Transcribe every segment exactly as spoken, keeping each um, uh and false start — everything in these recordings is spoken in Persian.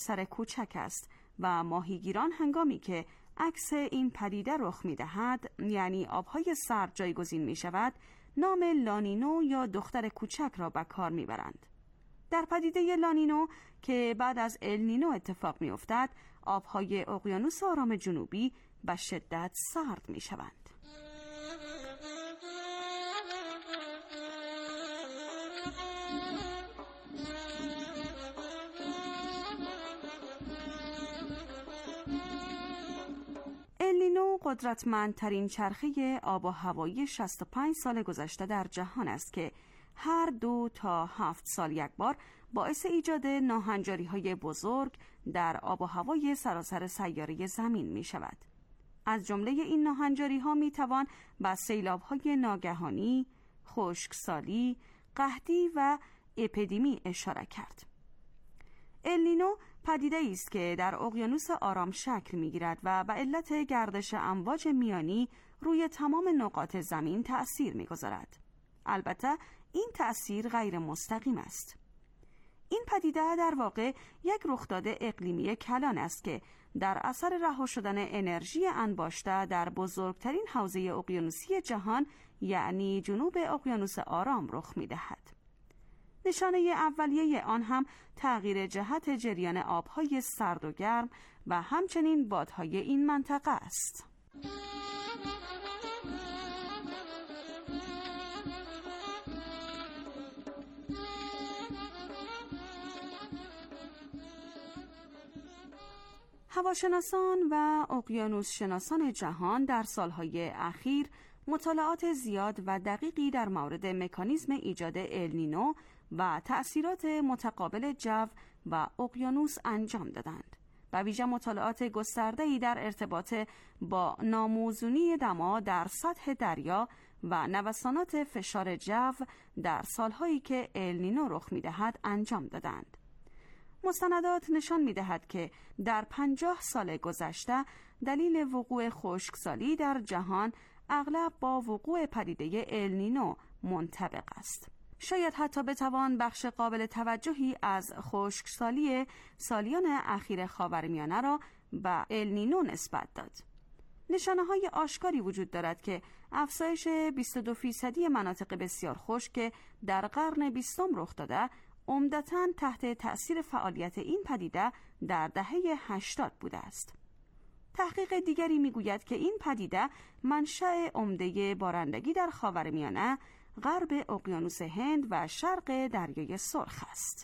سر کوچک است و ماهیگیران هنگامی که عکس این پدیده رخ می‌دهد، یعنی آب‌های سرد جایگزین می‌شود، نام لانینو یا دختر کوچک را به کار می‌برند. در پدیده لانینو که بعد از النینو اتفاق می‌افتد، آب‌های اقیانوس آرام جنوبی به شدت سرد می‌شوند. النینو قدرتمندترین چرخه آب و هوایی شصت و پنج سال گذشته در جهان است که هر دو تا هفت سال یک بار باعث ایجاد ناهنجاری‌های بزرگ در آب و هوای سراسر سیاره زمین می شود. از جمله این ناهنجاری‌ها می توان به سیلاب‌های ناگهانی، خشکسالی، قحطی و اپیدمی اشاره کرد. النینو پدیده است که در اقیانوس آرام شکل می‌گیرد و به علت گردش امواج میانی روی تمام نقاط زمین تأثیر می‌گذارد. البته این تأثیر غیر مستقیم است. این پدیده در واقع یک رخداد اقلیمی کلان است که در اثر رها شدن انرژی انباشته در بزرگترین حوزه اقیانوسی جهان، یعنی جنوب اقیانوس آرام رخ می‌دهد. نشانه اولیه آن هم تغییر جهت جریان آب‌های سرد و گرم و همچنین بادهای این منطقه است. هواشناسان و اقیانوس شناسان جهان در سالهای اخیر مطالعات زیاد و دقیقی در مورد مکانیزم ایجاد النینو و تأثیرات متقابل جو و اقیانوس انجام دادند. به ویژه مطالعات گسترده‌ای در ارتباط با ناموزونی دما در سطح دریا و نوسانات فشار جو در سالهایی که النینو رخ می‌دهد انجام دادند. مستندات نشان می‌دهد که در پنجاه سال گذشته دلیل وقوع خشکسالی در جهان اغلب با وقوع پدیده النینو منطبق است. شاید حتی بتوان بخش قابل توجهی از خشکسالی سالیان اخیر خاورمیانه را به النینو نسبت داد. نشانه‌های آشکاری وجود دارد که افزایش بیست و دو فیصدی مناطق بسیار خشک که در قرن بیستم رخ داده، عمدتاً تحت تأثیر فعالیت این پدیده در دهه هشتاد بوده است. تحقیق دیگری میگوید که این پدیده منشأ عمده بارندگی در خاورمیانه، غرب اقیانوس هند و شرق دریای سرخ است.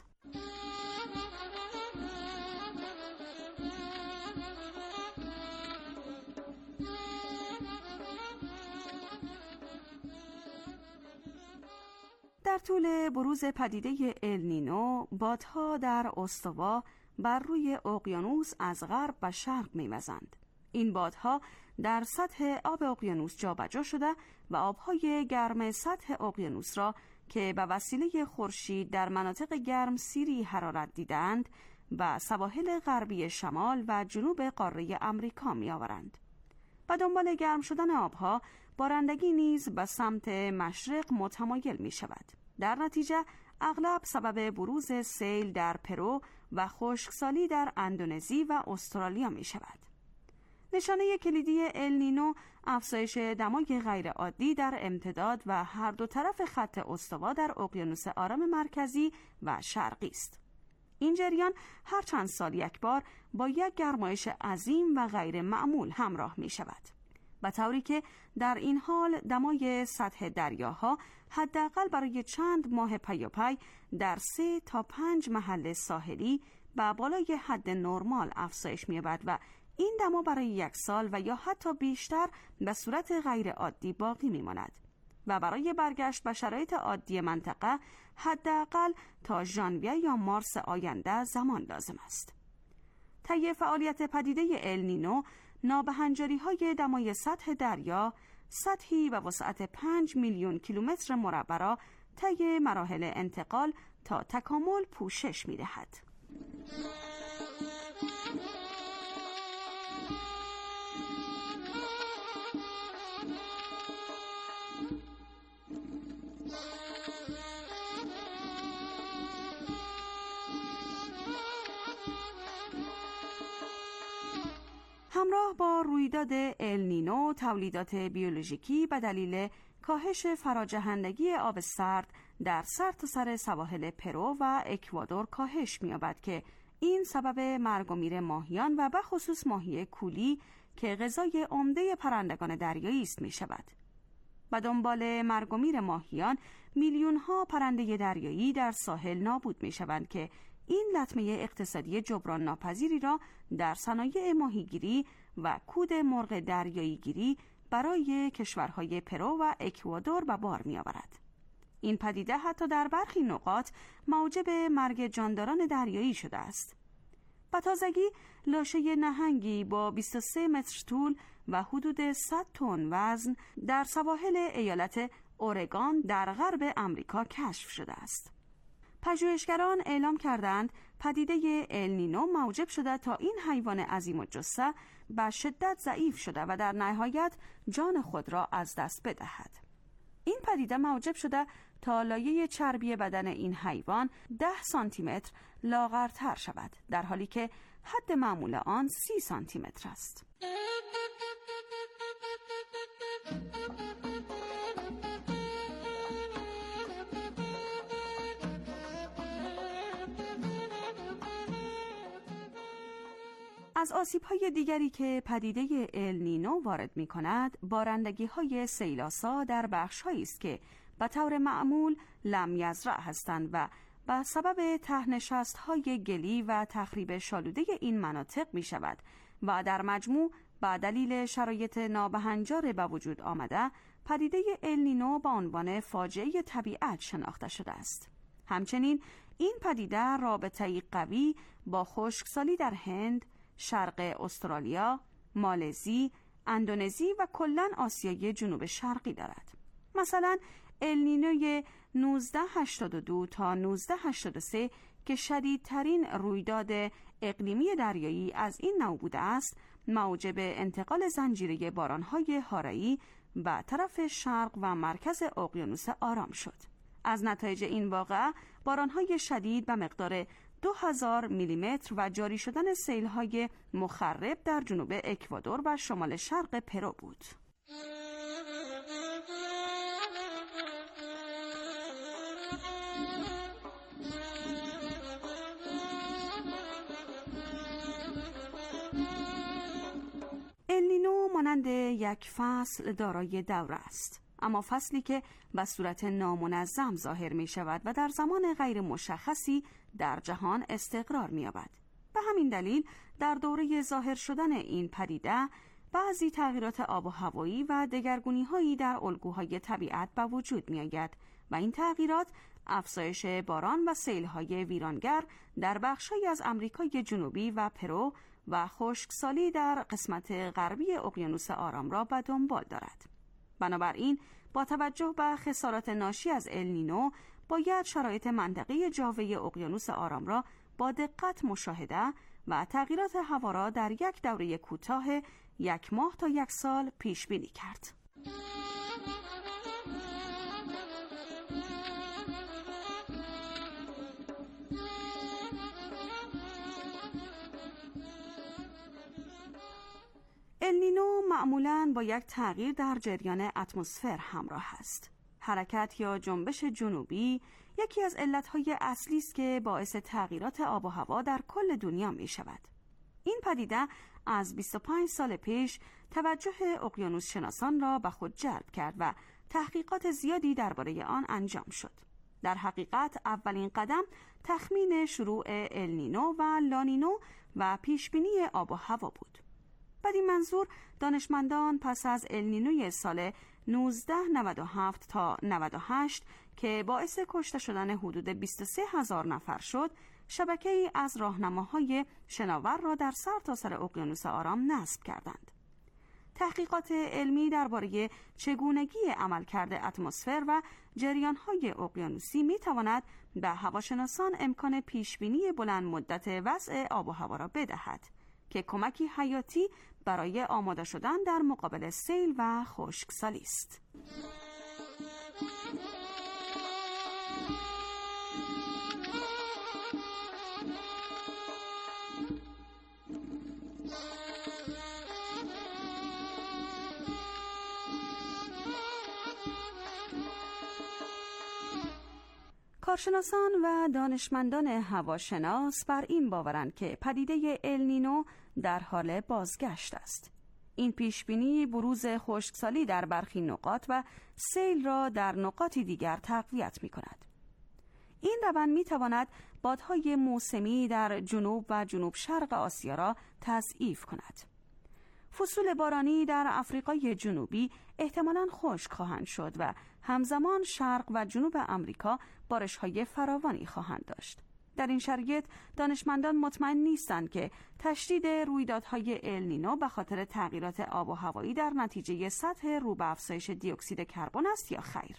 در طول بروز پدیده النینو، بادها در استوا بر روی اقیانوس از غرب و شرق می‌وزند. این بادها در سطح آب اقیانوس جابجا شده و آبهای گرم سطح اقیانوس را که به وسیله خورشید در مناطق گرم سیری حرارت دیدند و سواحل غربی شمال و جنوب قاره امریکا می‌آورند. به دنبال گرم شدن آبها، بارندگی نیز به سمت مشرق متمایل می‌شود. در نتیجه اغلب سبب بروز سیل در پرو و خشکسالی در اندونزی و استرالیا می شود. نشانه کلیدی النینو افزایش دمای غیر عادی در امتداد و هر دو طرف خط استوا در اقیانوس آرام مرکزی و شرقی است. این جریان هر چند سال یک بار با یک گرمایش عظیم و غیر معمول همراه می شود، به طوری که در این حال دمای سطح دریاها حداقل برای چند ماه پیاپی در سه تا پنج محل ساحلی به بالای حد نرمال افزایش می‌یابد و این دما برای یک سال و یا حتی بیشتر به صورت غیر عادی باقی می‌ماند و برای برگشت به شرایط عادی منطقه حداقل تا ژانویه یا مارس آینده زمان لازم است. طی فعالیت پدیده النینو، نابهنجاری‌های دمای سطح دریا سطحی و وسعت پنج میلیون کیلومتر مربع را طی مراحل انتقال تا تکامل پوشش می‌دهد. همراه با رویداد النینو تولیدات بیولوژیکی به دلیل کاهش فراجهندگی آب سرد در سرتاسر سواحل پرو و اکوادور کاهش می‌یابد که این سبب مرگ و میر ماهیان و به خصوص ماهی کولی که غذای عمده پرندگان دریایی است می‌شود. و دنبال مرگ و میر ماهیان میلیون‌ها پرنده دریایی در ساحل نابود می‌شوند که این لطمه اقتصادی جبران ناپذیری را در صنایع ماهیگیری و کود مرغ دریایی گیری برای کشورهای پرو و اکوادور به بار می‌آورد. این پدیده حتی در برخی نقاط موجب مرگ جانداران دریایی شده است. به تازگی لاشه نهنگی با بیست و سه متر طول و حدود صد تن وزن در سواحل ایالت اورگان در غرب امریکا کشف شده است. پژوهشگران اعلام کردند پدیده النینو موجب شده تا این حیوان عظیم الجثه به شدت ضعیف شده و در نهایت جان خود را از دست بدهد. این پدیده موجب شده تا لایه چربی بدن این حیوان ده سانتی متر لاغرتر شود، در حالی که حد معمول آن سی سانتی متر است. از آسیب‌های دیگری که پدیده النینو وارد می‌کند، بارندگی‌های سیلاسا در بخش‌هایی است که به طور معمول لم یزرع هستند و به سبب ته نشست‌های گلی و تخریب شالوده این مناطق می‌شود و در مجموع به دلیل شرایط نابهنجار به وجود آمده، پدیده النینو به عنوان فاجعه طبیعت شناخته شده است. همچنین این پدیده رابطه‌ای قوی با خشکسالی در هند، شرق استرالیا، مالزی، اندونزی و کلاً آسیای جنوب شرقی دارد. مثلا النینوی نوزده هشتاد و دو تا نوزده هشتاد و سه که شدیدترین رویداد اقلیمی دریایی از این نوع بوده است، موجب انتقال زنجیره باران‌های هارایی به طرف شرق و مرکز اقیانوس آرام شد. از نتایج این واقعه باران‌های شدید به مقدار دو هزار میلیمتر و جاری شدن سیل‌های مخرب در جنوب اکوادور و شمال شرق پرو بود. النینو مانند یک فصل دارای دوره است، اما فصلی که به صورت نامنظم ظاهر می شود و در زمان غیر مشخصی در جهان استقرار می یابد. به همین دلیل در دوره ظاهر شدن این پدیده بعضی تغییرات آب و هوایی و دگرگونی‌هایی در الگوهای طبیعت به وجود می آید و این تغییرات افزایش باران و سیل‌های ویرانگر در بخش‌هایی از آمریکای جنوبی و پرو و خشکسالی در قسمت غربی اقیانوس آرام را به دنبال دارد. بنابراین با توجه به خسارات ناشی از النینو باید شرایط منطقه جاوه اقیانوس آرام را با دقت مشاهده و تغییرات هوا را در یک دوره کوتاه یک ماه تا یک سال پیش بینی کرد. النینو معمولاً با یک تغییر در جریان اتمسفر همراه است. حرکت یا جنبش جنوبی یکی از علتهای اصلی است که باعث تغییرات آب و هوا در کل دنیا می شود. این پدیده از بیست و پنج سال پیش توجه اقیانوس شناسان را به خود جلب کرد و تحقیقات زیادی درباره آن انجام شد. در حقیقت اولین قدم تخمین شروع النینو و لانینو و پیشبینی آب و هوا بود. بدین منظور دانشمندان پس از النینوی سال نوزده نود و هفت تا نود و هشت که باعث کشته شدن حدود بیست و سه هزار نفر شد، شبکه‌ای از راهنماهای شناور را در سرتاسر اقیانوس آرام نصب کردند. تحقیقات علمی درباره چگونگی عملکرد اتمسفر و جریان‌های اقیانوسی می‌تواند به هواشناسان امکان پیشبینی بلند مدت وضع آب و هوا را بدهد که کمکی حیاتی برای آماده شدن در مقابل سیل و خشکسالی است. کارشناسان و دانشمندان هواشناس بر این باورند که پدیده النینو در حال بازگشت است. این پیشبینی بروز خشکسالی در برخی نقاط و سیل را در نقاطی دیگر تقویت می کند. این روند می تواند بادهای موسمی در جنوب و جنوب شرق آسیا را تضعیف کند. فصول بارانی در آفریقای جنوبی احتمالاً خشک خواهند شد و همزمان شرق و جنوب آمریکا بارش‌های فراوانی خواهند داشت. در این شرایط دانشمندان مطمئن نیستند که تشدید رویدادهای النینو به خاطر تغییرات آب و هوایی در نتیجه سطح رو به افزایش دی اکسید کربن است یا خیر.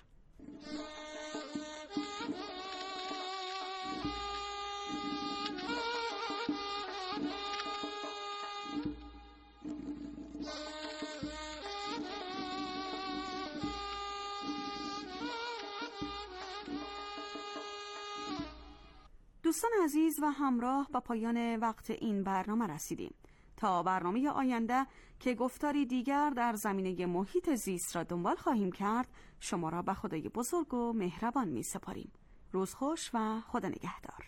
دوستان عزیز و همراه با پایان وقت این برنامه رسیدیم. تا برنامه آینده که گفتاری دیگر در زمینه محیط زیست را دنبال خواهیم کرد، شما را به خدای بزرگ و مهربان می سپاریم. روز خوش و خدا نگهدار.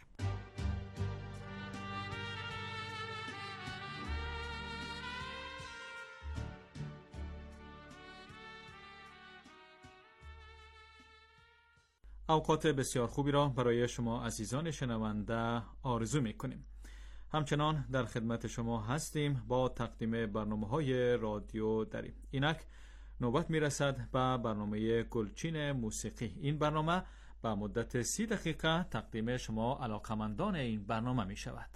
اوقات بسیار خوبی را برای شما عزیزان شنونده آرزو می‌کنیم. همچنان در خدمت شما هستیم با تقدیم برنامه‌های رادیو دریم. اینک نوبت می‌رسد به برنامه گلچین موسیقی. این برنامه به مدت سی دقیقه تقدیم شما علاقمندان این برنامه می‌شود.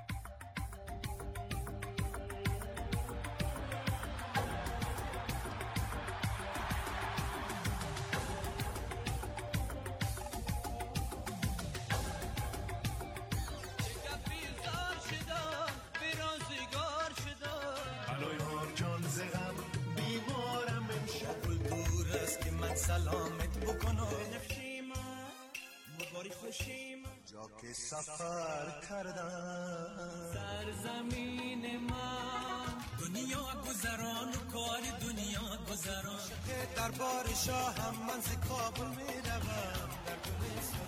سلامت بکنم بنفشیم مباری خوشیم جا که سفر کردم سرزمین من دنیا گذران و کار دنیا گذران شکه دربار شاهم من ز کابل میروم در گلستان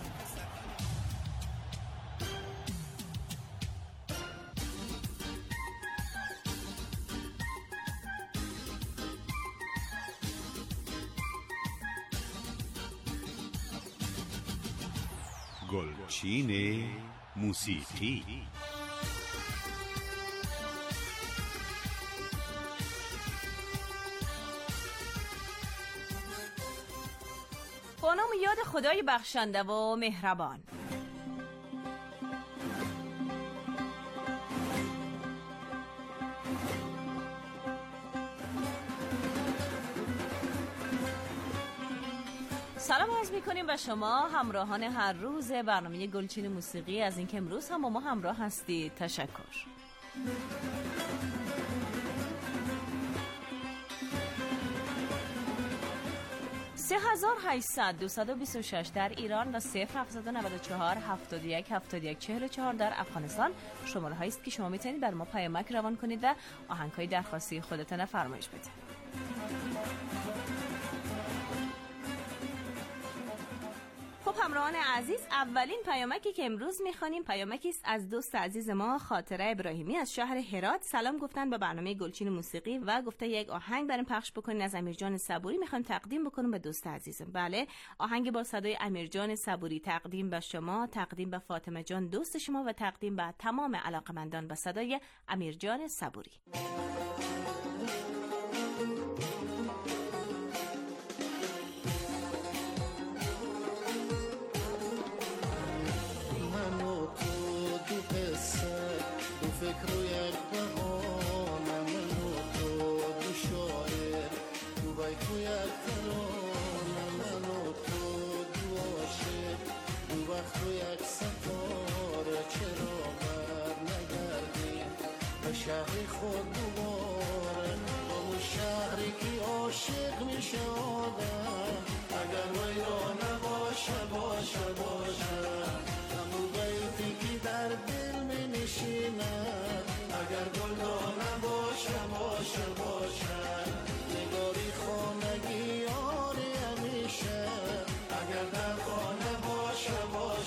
گلچین موسیقی. با نام یاد خدای بخشنده و مهربان. سلام عرض می‌کنیم به شما همراهان هر روز برنامه گلچین موسیقی از اینکه امروز هم با ما همراه هستید. تشکر. سه هزار و هشتصد دویست و بیست و شش در ایران و صفر هفتصد و نود و چهار هفتاد و یک هفتاد و یک چهل و چهار در افغانستان شماره هایی است که شما میتونید بر ما پیامک روان کنید و آهنگ‌های درخواستی خودتون فرمایش بدید. خب همراهان عزیز، اولین پیامکی که امروز میخوانیم پیامکی است از دوست عزیز ما خاطره ابراهیمی از شهر هرات. سلام گفتن به برنامه گلچین موسیقی و گفته یک آهنگ برام پخش بکنین از امیرجان صبوری، میخوام تقدیم بکنم به دوست عزیزم. بله، آهنگ با صدای امیرجان صبوری تقدیم به شما، تقدیم به فاطمه جان دوست شما و تقدیم به تمام علاقمندان به صدای امیرجان صبوری. فکر و یک بهانه من و تو دو شاعر تو بیت و یک ترانه من و تو دو عاشق دو وقت و یک ستاره چرا بر نگردیم به شهر خود دوباره با اون شهری که عاشق میشه آدم اگر ویرانه باشه باشه باشه همون بیتی که در دل می نشینه اگر گلدانه باشه باشه باشه نگاری خانگی یاری همیشه اگر در خانه باشه باشه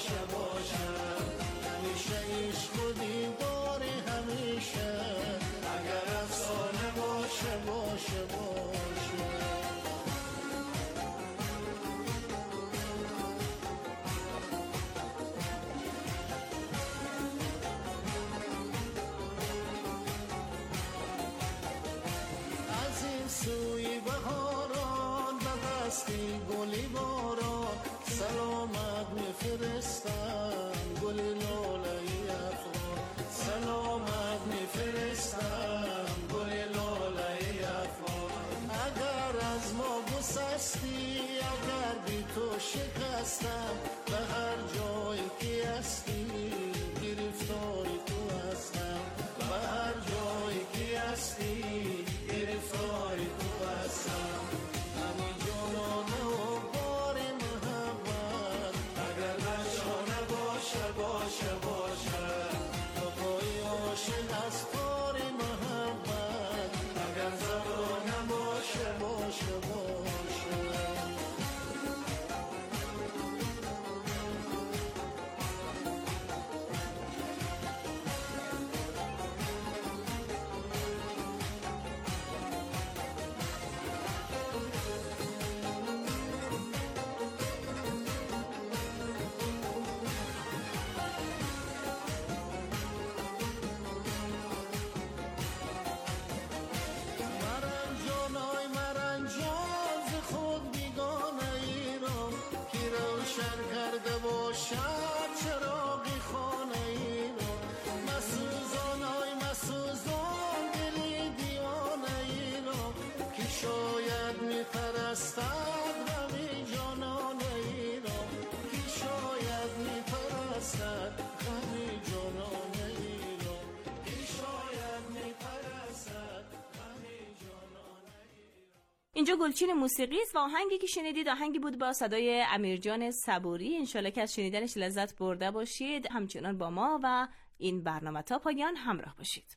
اینجا گلچین موسیقی است و آهنگی که شنیدید آهنگی بود با صدای امیرجان صبوری. انشالله که از شنیدنش لذت برده باشید. همچنان با ما و این برنامه تا پایان همراه باشید.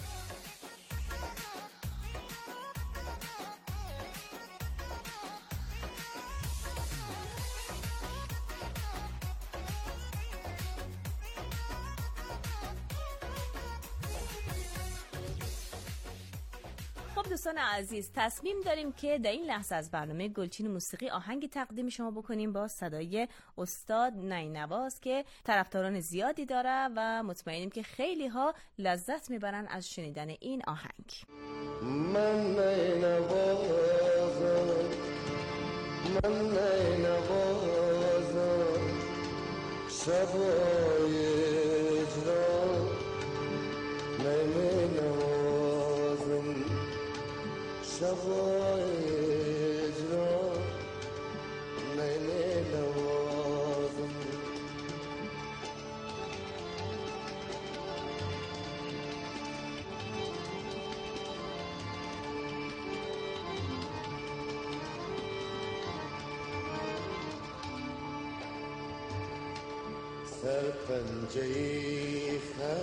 خب دوستان عزیز، تصمیم داریم که در این لحظه از برنامه گلچین موسیقی آهنگی تقدیم شما بکنیم با صدای استاد نینواز که طرفداران زیادی داره و مطمئنیم که خیلی ها لذت میبرن از شنیدن این آهنگ. من نینوازم، من نینوازم، شبای اجرا نینوازم، شبای اجرا نینوازم. سرپنجه‌ی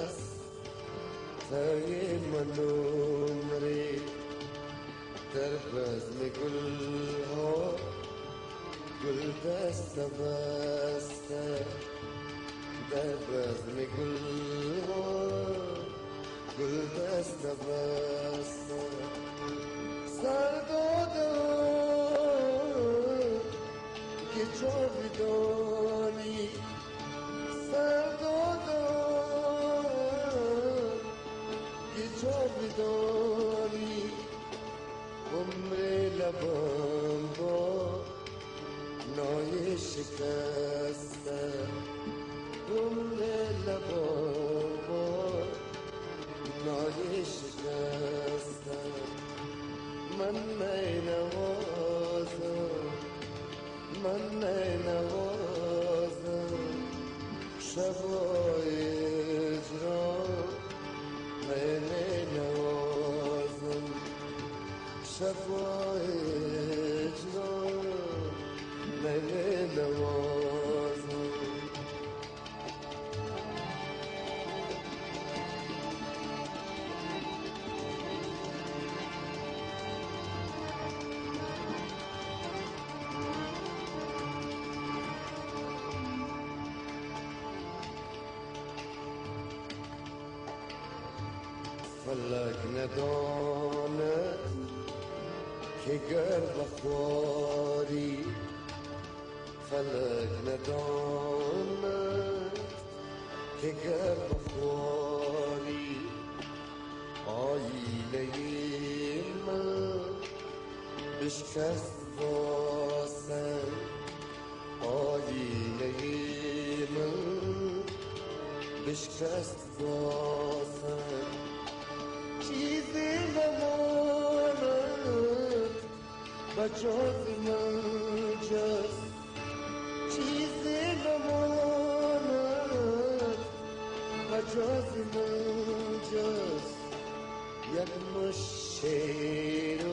خسته‌ی منون ری در بزم گلها گل دست بسته، در بزم گلها گل دست بسته. سر دادم که جاودانی، سر دادم که جاودانی. عمر لبم با نای شکسته، عمر لبم با نای شکسته. من نینوازم، من نینوازم، شبای اجرا نینوازم، شبای اجرا نینوازم. فلک نداند که گر بخواری، فلک نداند که گر بخواری. آیینه من بشکست واسه، آیینه من بشکست واسه. چیزی نماند بجز من جز، چیزی نماند بجز من جز. یک مش شیر و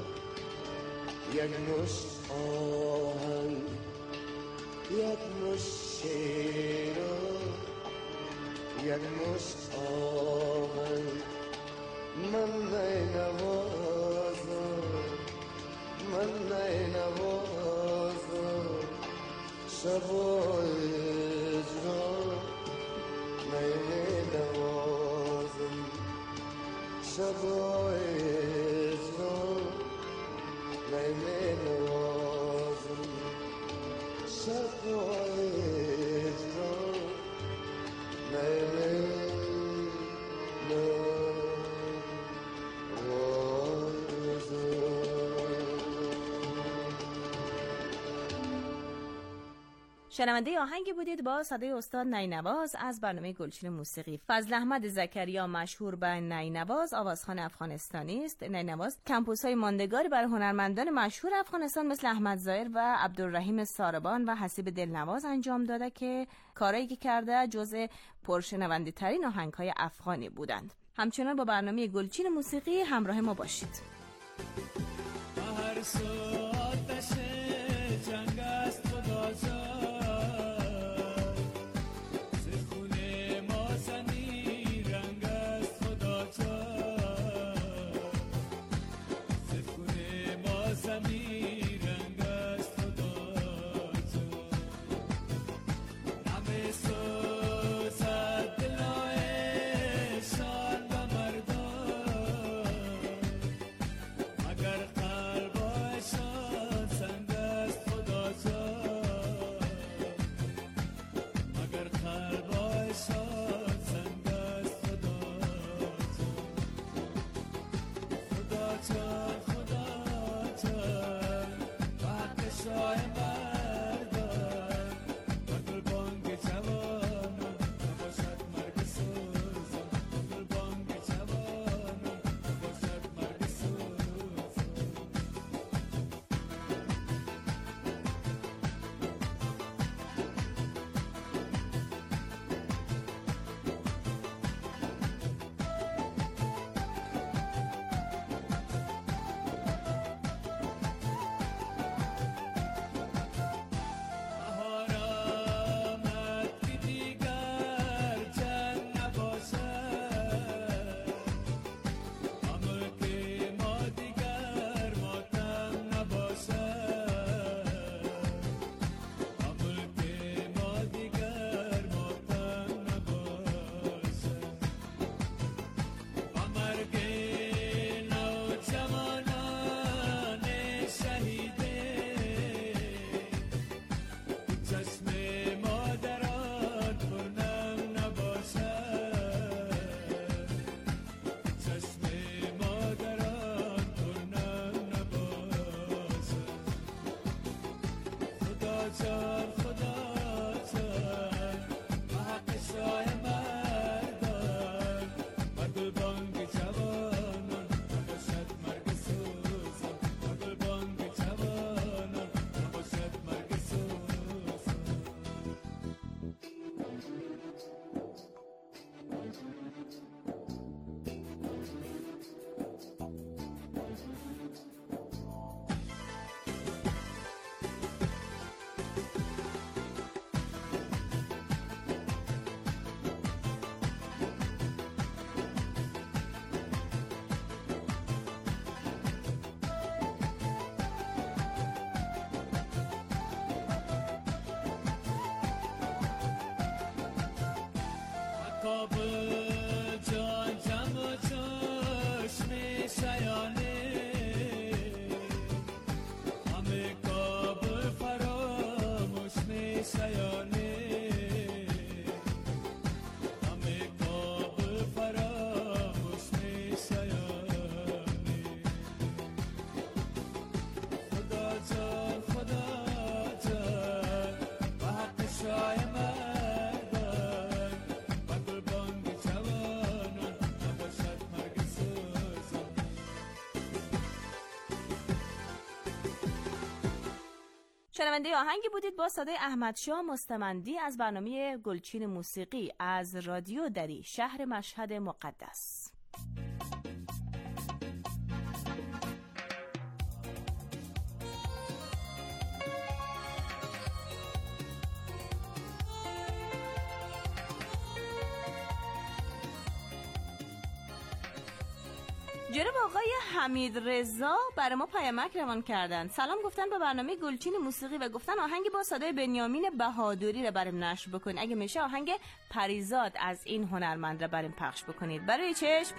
یک مش آهن، یک مش شیر و یک مش آهن. من نینوازم، من نینوازم، شبای اجرا نینوازم، شبای اجرا نینوازم، شبای اجرا نینوازم. شنونده آهنگی بودید با صدای استاد نینواز از برنامه گلچین موسیقی. فضل احمد زکریا مشهور به نینواز آوازخوان افغانستانی است. نینواز کمپوس‌های ماندگاری برای هنرمندان مشهور افغانستان مثل احمد ظاهر و عبدالرحیم ساربان و حسیب دلنواز انجام داده که کارایی که کرده جزء پرشنونده ترین آهنگ‌های افغانی بودند. همچنان با برنامه گلچین موسیقی همراه ما باشید. هر ترس و آتش جنگ است خدا جان، ز خون ما زمین رنگ است خدا جان، ز خون ما زمین رنگ است خدا جان. همه سوزد دلایشان و مردان، مگر قلبایشان سنگ است خدا جان، مگر قلبایشان سنگ است خدا جان. خدا جان خدا جان به حق شاه مردان، و گلبانگ جوانان نباشد مرگ سوزان، گلبانگ جوانان نباشد مرگ سوزان. بهار آمد که دیگر جنگ نباشد، امر که ما دیگر ماتم نباشد، امر که ما دیگر ماتم نباشد. و مرگ نوجوانان شهیده، چشم مادران پرنم نباشد، چشم مادران پرنم نباشد. خدا جان خدا جان به حق شاه مردان، و گلبانگ جوانان نباشد مرگ سوزان، و گلبانگ جوانان نباشد مرگ سوزان. کابل جان جم و چشم شیانه، همه کابل فراموش می شیانه، همه کابل فراموش می شیانه. خدا جان خدا جان به حق شاه مردان، و گلبانگ جوانان نباشد مرگ سوزان. شنونده آهنگی بودید با صدای احمدشاه مستمندی از برنامه گلچین موسیقی از رادیو دری، شهر مشهد مقدس. جناب آقای حمید رضا برای ما پیامک روان کردن. سلام گفتن به برنامه گلچین موسیقی و گفتن آهنگی با صدای بنیامین بهادری رو برام نشر بکنید. اگه میشه آهنگ پریزاد از این هنرمند رو برام پخش بکنید. برای چشم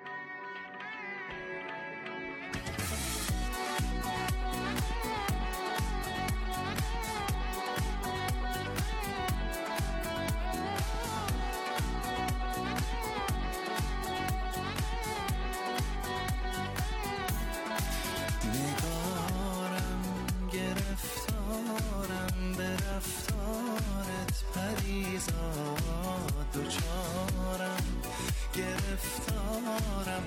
گرفتارم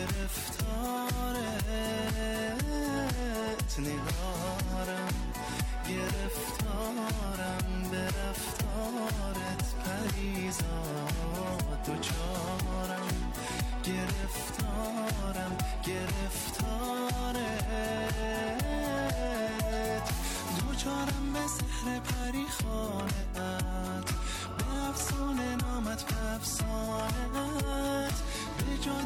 گرفتارت نگارم گرفتارم به رفتارت پریزاد دوچارم گرفتارم گرفتارت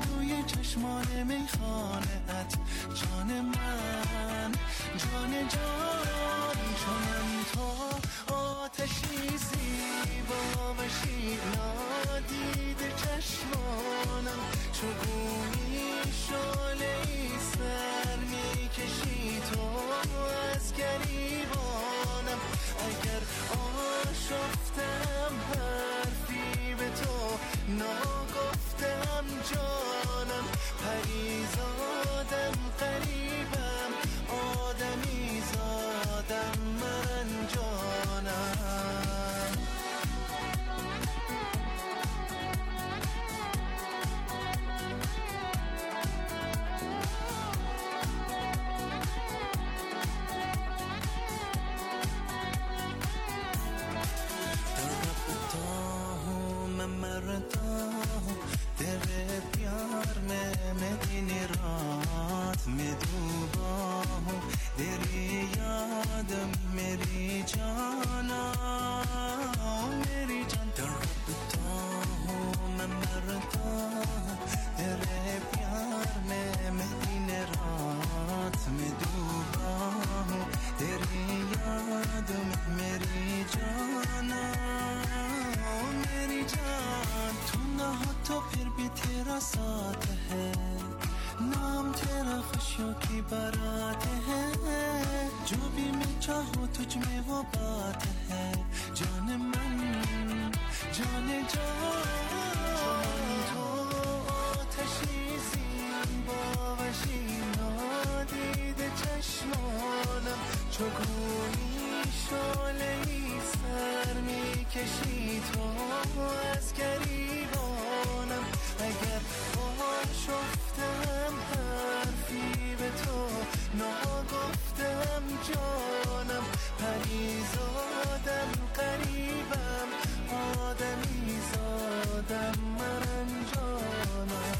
توی چشمان میخانه‌ات جان من، جان جان، چونم تو آتشی زیبا و شیرنا دیده چشمانم، چو گویی شعله‌ای سر میکشی تو از گریبانم. اگر آشفتم حرفی به تو ناگفتم جانم، پریزادم قریبم آدمی زادم من جانم. मरता हूँ तेरे प्यार में, मैं दिन रात में डूबा हूँ, तेरी याद मेरी जाना, मेरी जान। तड़पता हूँ मैं मरता हूँ तेरे प्यार में, मैं दिन रात में डूबा हूँ, तेरी याद मेरी जाना, मेरी जान। तू ना हो तो फिर भी तेरा साथ है, नाम तेरा खुशियों की बारात है, जो भी मैं चाहूँ तुझ में वो बात है, जान मन जाने जान। तो आतशी زیبا و شیرنا دیده چشمانم، چو گویی شعله‌ای سر میکشی تو از گریبانم. اگر آشفتم حرفی به تو ناگفتم جانم، پریزادم قریبم آدمی زادم من جانم.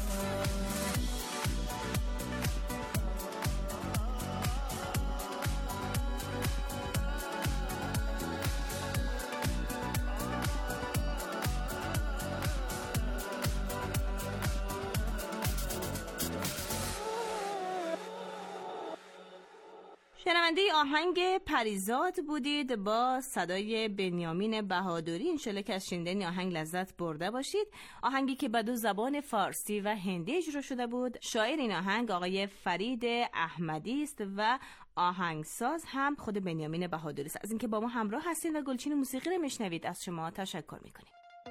شنونده آهنگ پریزاد بودید با صدای بنیامین بهادری. انشالله که از شنیدن آهنگ لذت برده باشید. آهنگی که به دو زبان فارسی و هندی اجرا شده بود. شاعر این آهنگ آقای فرید احمدی است و آهنگساز هم خود بنیامین بهادری است. از اینکه با ما همراه هستید و گلچین موسیقی رو میشنوید از شما تشکر میکنیم.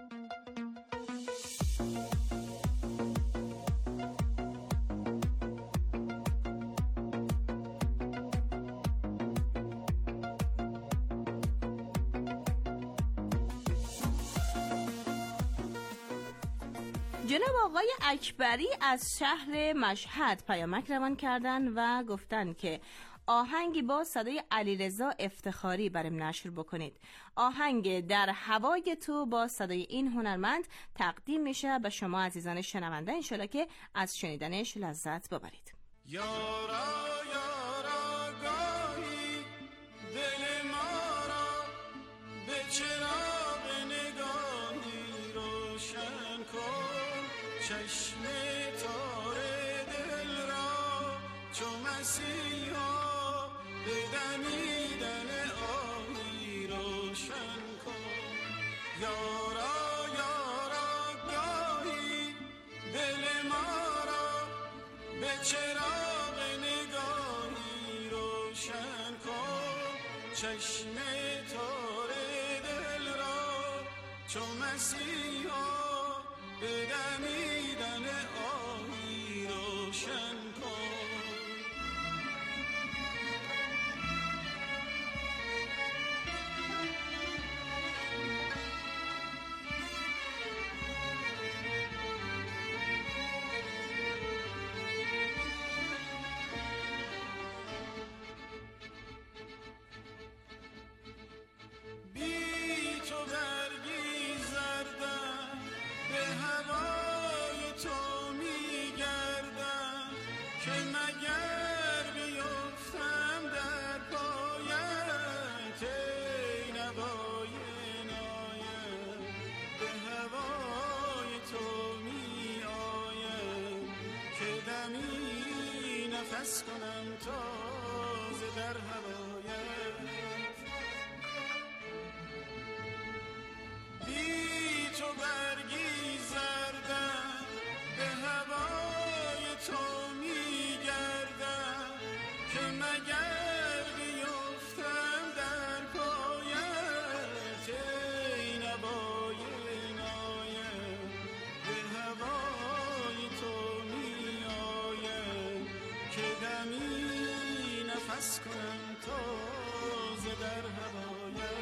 جناب آقای اکبری از شهر مشهد پیامک روان کردن و گفتن که آهنگی با صدای علیرضا افتخاری برام نشر بکنید. آهنگ در هوای تو با صدای این هنرمند تقدیم میشه به شما عزیزان شنونده. انشالله که از شنیدنش لذت ببرید. یارا یارا گاهی دل ما را به چراغ نگاهی روشن کن، چشم تاره دل را چو مسیحا به دمیدن آهی روشن کن. یارا یارا گاهی دل ما را به چراغ نگاهی روشن کن، چشم تاره دل را چو مسیحا به دمیدن آهی روشن کن. بی تو برگی زردم به هوای تو می نفس کنم تازه در هوایت. بی تو برگی زردم به هوای تو میگردم که مگر بیفتم در پایت. ای نوای نایم به هوای تو میایم که دمی نفس کنم تازه در هوایت.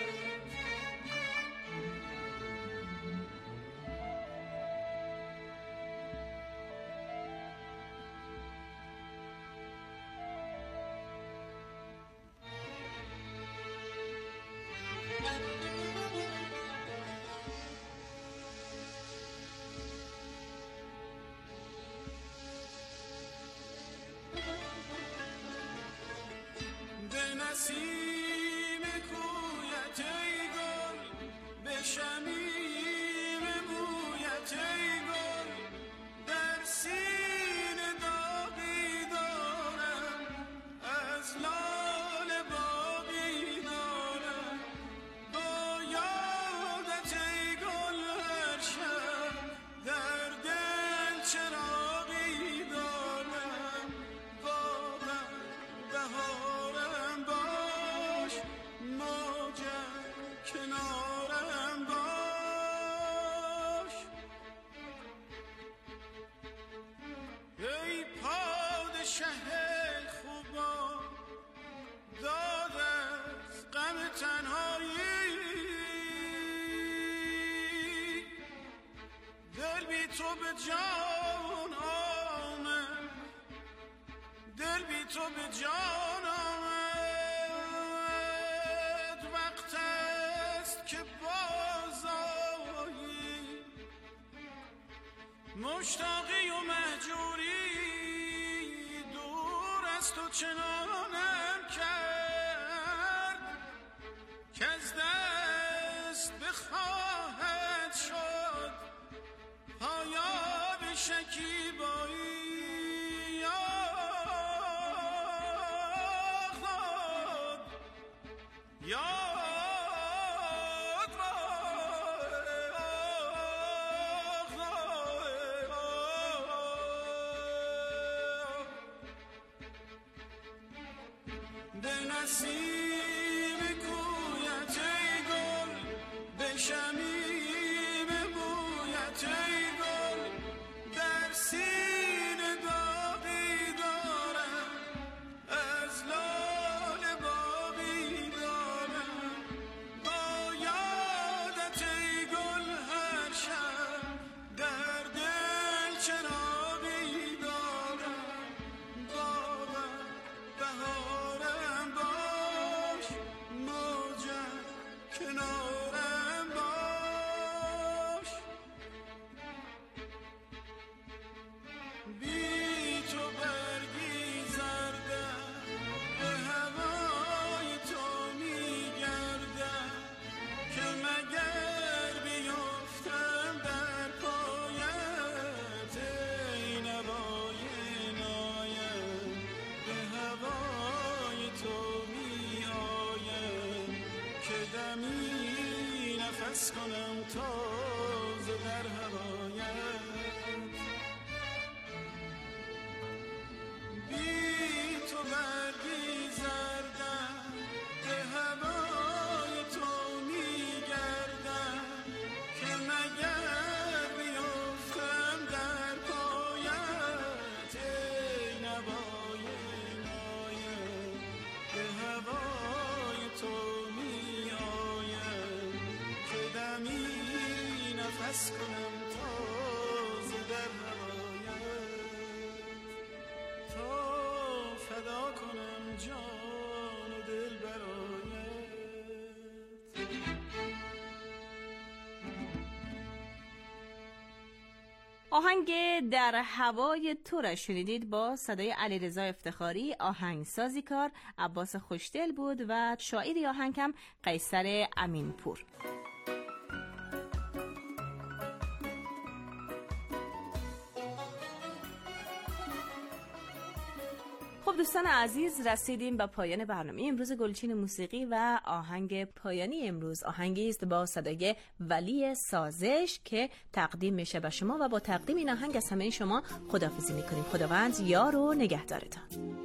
به نسیم کویت ای گل، به شمیم بویت ای گل، در سینه داغی دارم از لاله باغی دارم. با یادت ای گل هر شب در دل چراغی دارم. باغم بهارم باش، موجم کنارم باش. ای پادشه خوبان داد از غم تنهایی، دل بی تو به جان آمد، دل بی تو به جان آمد. وقت است که بازآیی، مشتاقی و مهجوری دور از تو چنانم کرد که از دست بخواهد شد پایاب شکیبایی. نسیم کویت ای گل، به شمیم بویت ای گل، در سینه داغی دارم از لاله باغی دارم. با یادت ای گل هر شب در دل چراغی دارم. باغم بهارم باش، موجم کنارم باش. بی تو برگی زردم به هوای تو میگردم که مگر بیفتم در پایت. ای نوای نایم به هوای تو میایم که دمی نفس کنم تازه در هوایت. بی تو برگی زردم به هوای تو میگردم که مگر بیفتم در پایت. ای نوای نایم به هوای تو میایم که دمی نفس کنم تازه در هوایت. تا فدا کنم جان و دل برایت. آهنگ در هوای تو را شنیدید با صدای علیرضا افتخاری. آهنگسازی کار عباس خوشدل بود و شاعری آهنگ هم قیصر امینپور. خب دوستان عزیز، رسیدیم به پایان برنامه امروز گلچین موسیقی و آهنگ پایانی امروز آهنگی است با صدای ولی سازش که تقدیم میشه به شما و با تقدیم این آهنگ از همه شما خداحافظی میکنیم. خداوند یار و نگهدارتان.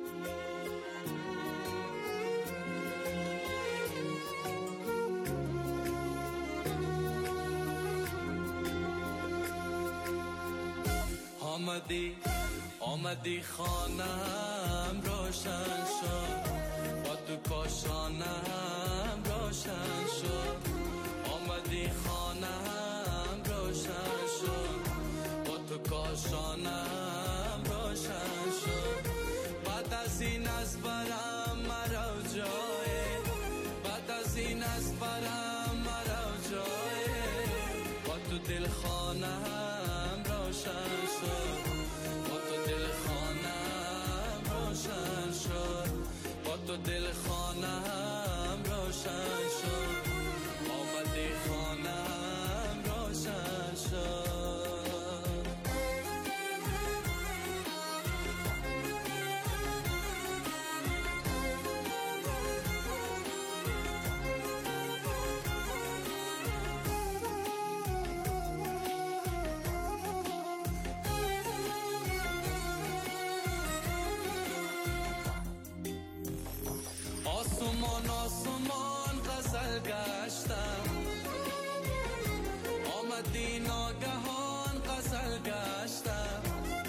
آمدی آمدی خانم روشن شد، با تو کاشانم روشن شد. آمدی خانم روشن شد، با تو کاشانم روشن شد. بعد از این از برم مرا جای، بعد از این از برم مرا جای. با تو دل خانم روشن شد، تو دل خانم روشن شد. آمدی خانم روشن شد. آسمان آسمان غزل گشتم، آمدی ناگهان غزل گشتم.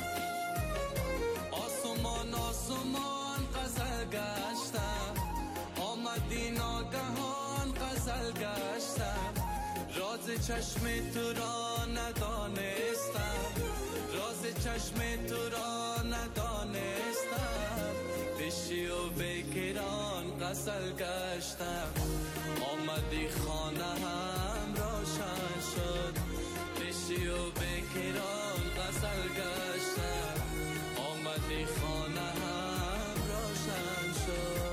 آسمان آسمان غزل گشتم، آمدی ناگهان غزل گشتم. راز چشم تو را ندانستم، راز چشم تو را ندانستم. بشی و بکران غزل گشتم، آمدی خانم روشن شد. بشی و بکران غزل گشتم، آمدی خانم روشن شد.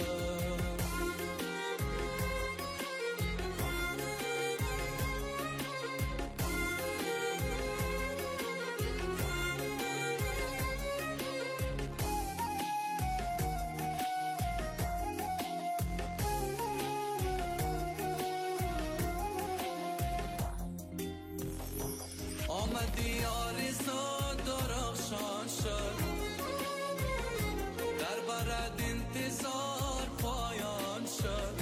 آمدی آرزو درخشان شد، در برد انتظار پایان شد.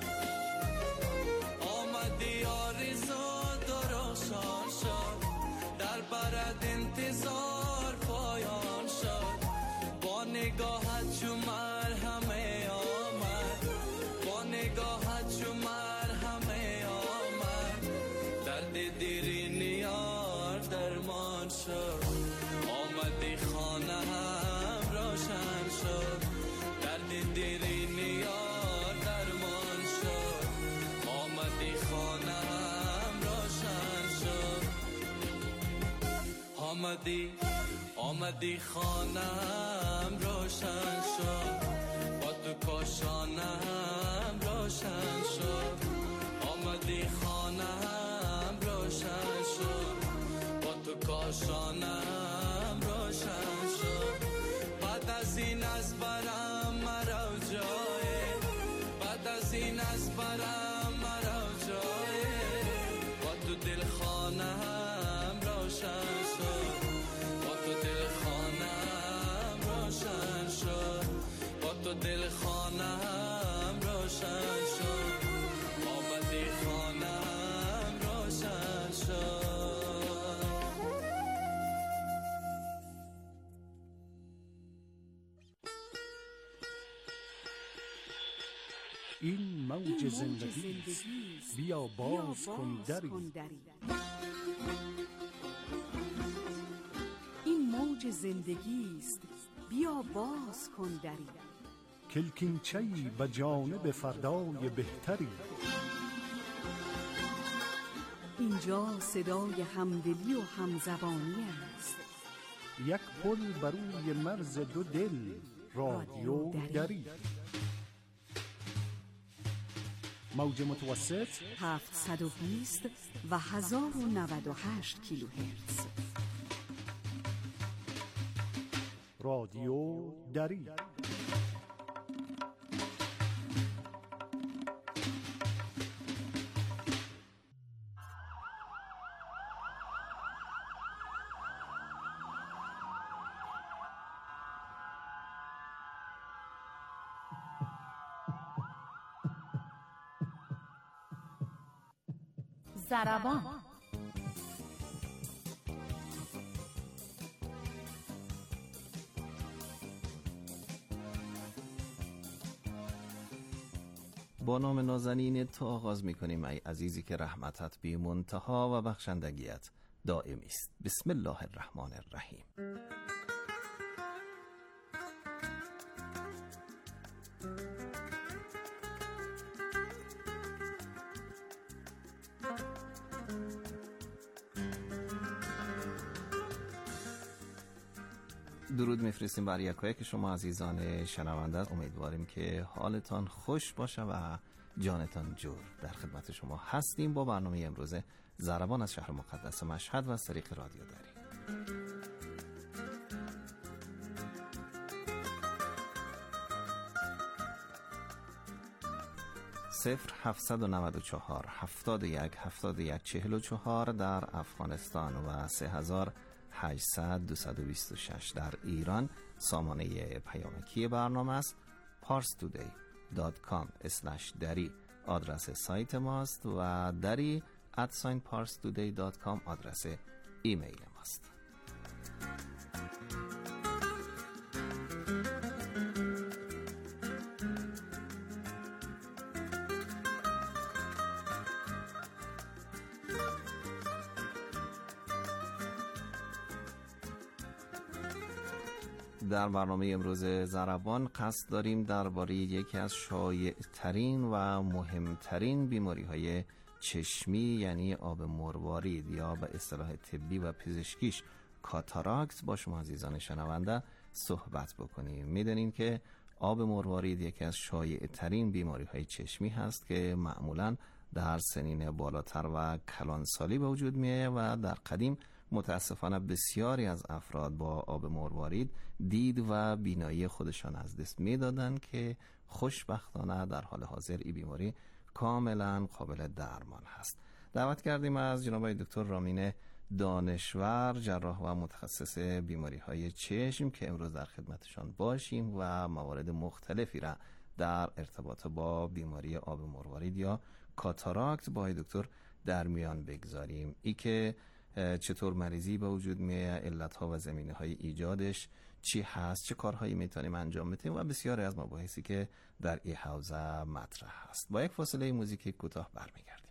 آمدی آرزو درخشان شد، در برد انتظار پایان شد. با نگاهت چو مرهمه آمد، با نگاهت چو مرهمه آمد. درد دیرین یار درمان شد، آمدی خانم روشن شد. درد دیرین یار درمان شد، آمدی خانم روشن شد. آمدی آمدی خانم روشن شد، با تو کاشانم روشن شد. آمدی خانم روشن شد، با تو کاشانم روشن شد. بعد از این از برم مرا جای، بعد از این از برم مرا جای. با تو دل خانم روشن شد، با تو دل خانم روشن شد. با تو دل خانم روشن شد، آمدی خانم روشن شد. این موج زندگی است، بیا باز کن دری. این موج زندگی است، بیا باز کن دری. کلکینچه‌ای به جانب فردای بهتری. اینجا صدای همدلی و همزبانی است. یک پل بر روی مرز دو دل، رادیو دری. موج متوسط هفتصد و بیست و هزار و نود و هشت کیلوهرتز. رادیو رادیو دری. ضربان. با نام نازنین تو آغاز می‌کنیم ای عزیزی که رحمتت بی منتها و بخشندگیت دائمی است. بسم الله الرحمن الرحیم. درود میفرستیم بر یکایک شما عزیزان شنونده. امیدواریم که حالتان خوش باشه و جانتان جور. در خدمت شما هستیم با برنامه امروز ضربان از شهر مقدس مشهد و از طریق رادیو دری. صفر هفتصد و نود و چهار هفتاد و یک هفتاد و یک چهل و چهار در افغانستان و سه هزار هشتصد دویست و بیست و شش در ایران سامانه پیامکی برنامه است. پارس تودی دات کام اسلش دری آدرس سایت ماست و دری ادساین پارس تودی دات کام آدرس ایمیل ماست. در برنامه امروز ضربان قصد داریم درباره یکی از شایع ترین و مهمترین بیماری های چشمی یعنی آب مروارید یا به اصطلاح طبی و پزشکیش کاتاراکت با شما عزیزان شنونده صحبت بکنیم. میدونیم که آب مروارید یکی از شایع ترین بیماری های چشمی هست که معمولاً در سنین بالاتر و کلانسالی به وجود میاد و در قدیم متاسفانه بسیاری از افراد با آب مروارید دید و بینایی خودشان از دست میدادند که خوشبختانه در حال حاضر این بیماری کاملا قابل درمان هست. دعوت کردیم از جناب دکتر رامین دانشور جراح و متخصص بیماری های چشم که امروز در خدمتشان باشیم و موارد مختلفی را در ارتباط با بیماری آب مروارید یا کاتاراکت با دکتر در میان بگذاریم. ای که چطور مریضی به وجود میاد، علتها و زمینه‌های ایجادش چی هست، چه کارهایی میتونیم انجام بدیم و بسیاری از مباحثی که در این حوزه مطرح هست. با یک فاصله موزیکی کوتاه برمیگردیم.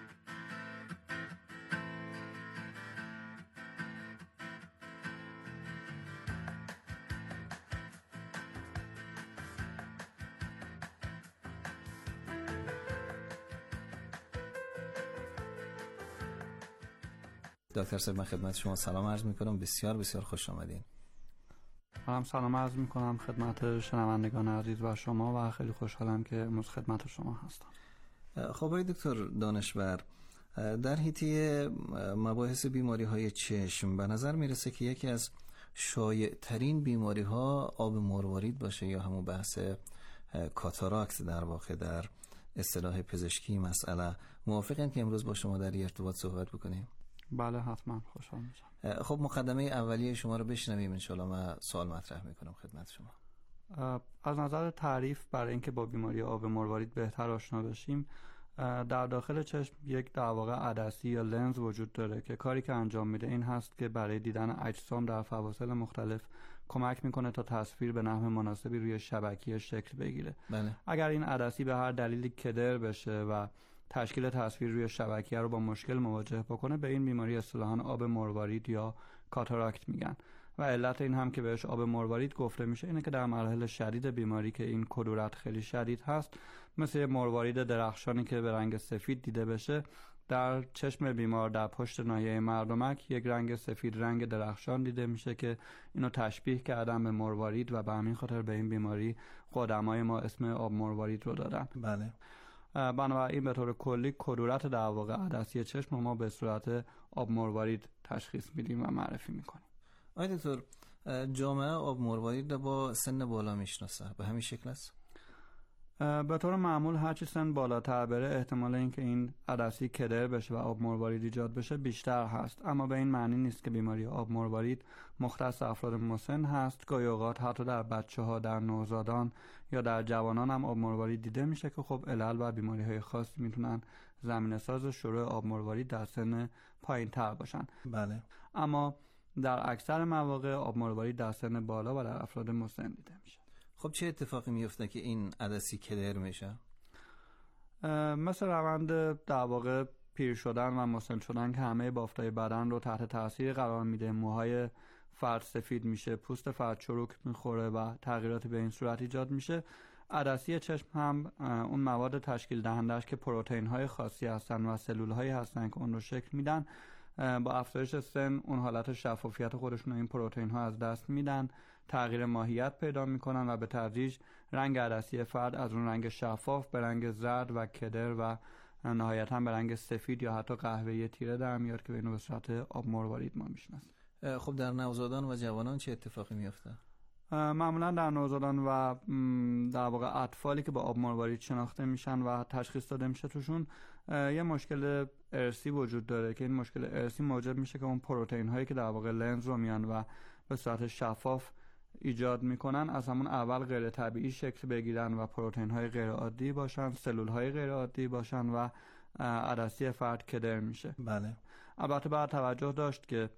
دکتر صاحب من خدمت شما سلام عرض میکنم. بسیار بسیار خوش آمدین. منم سلام عرض میکنم خدمت شنوندگان عزیز و شما و خیلی خوشحالم که امروز خدمت شما هستم. خب آقای دکتر دانشور، در حیطه مباحث بیماری های چشم به نظر میرسه که یکی از شایع ترین بیماری ها آب مروارید باشه یا همون بحث کاتاراکت در واقع در اصطلاح پزشکی مسئله. موافقین که امروز با شما در این ارتباط صحبت بکنیم؟ بله حتما خوشحال میشم. خب مقدمه اولیه شما رو بشنویم انشالله. من سوال مطرح میکنم خدمت شما. از نظر تعریف برای اینکه با بیماری آب مروارید بهتر آشنا بشیم، در داخل چشم یک در واقع عدسی یا لنز وجود داره که کاری که انجام میده این هست که برای دیدن اجسام در فواصل مختلف کمک میکنه تا تصویر به نحو مناسبی روی شبکیه شکل بگیره. بله. اگر این عدسی به هر دلیلی کدر بشه و تشکیل تصویر روی شبکیه رو با مشکل مواجه بکنه به این بیماری اصطلاحاً آب مروارید یا کاتاراکت میگن و علت این هم که بهش آب مروارید گفته میشه اینه که در مراحل شدید بیماری که این کدورت خیلی شدید هست، مثل مروارید درخشانی که به رنگ سفید دیده بشه، در چشم بیمار در پشت ناحیه مردمک یک رنگ سفید رنگ درخشان دیده میشه که اینو تشبیه کردن به مروارید و به همین خاطر به این بیماری قدمای ما اسم آب مروارید رو دادن. بله. بنابراین به طور کلی کدورت در واقع عدسی چشم ما به صورت آب مروارید تشخیص میدیم و معرفی میکنیم. آقای دکتر جامعه آب مروارید با سن بالا میشناسه، به همین شکل است؟ به طور معمول هرچی سن بالاتر بره احتمال اینکه این عدسی کدر بشه و آب مروارید ایجاد بشه بیشتر هست، اما به این معنی نیست که بیماری آب مروارید مختص افراد مسن هست. گاهی اوقات حتی در بچه ها، در نوزادان یا در جوانان هم آب مروارید دیده میشه که خب علل و بیماری های خاصی میتونن زمینه ساز شروع آب مروارید در سن پایین تر باشن. بله. اما در اکثر مواقع آب مروارید در سن بالا و در افراد مسن دیده میشه. خب چه اتفاقی میفته که این عدسی کدر میشه؟ مثل روند در واقع پیر شدن و مسن شدن که همه بافتای بدن رو تحت تاثیر قرار میده. موهای فرد سفید میشه، پوست فرد چروک میخوره و تغییراتی به این صورت ایجاد میشه. عدسی چشم هم اون مواد تشکیل دهندش که پروتئین های خاصی هستن و سلول هایی هستن که اون رو شکل میدن، با افزایش سن اون حالت شفافیت خودشون این پروتئین ها از دست میدن، تغییر ماهیت پیدا میکنن و به تدریج رنگ عدسی فرد از اون رنگ شفاف به رنگ زرد و کدر و نهایتا به رنگ سفید یا حتی قهوه‌ای تیره در میاد که به اینو به صورت آب مروارید ما میشناسیم. خب در نوزادان و جوانان چه اتفاقی میفته؟ معمولا در نوزادان و در واقع اطفالی که با آب مروارید شناخته میشن و تشخیص داده میشه توشون یه مشکل ارثی وجود داره که این مشکل ارثی موجب میشه که اون پروتئین هایی که در واقع لنز رو میان و به صورت شفاف ایجاد میکنن از همون اول غیر طبیعی شکل بگیرن و پروتئین های غیر عادی باشن، سلول های غیر عادی باشن و عدسی فرد کدر میشه. بله. البته باید توجه داشت که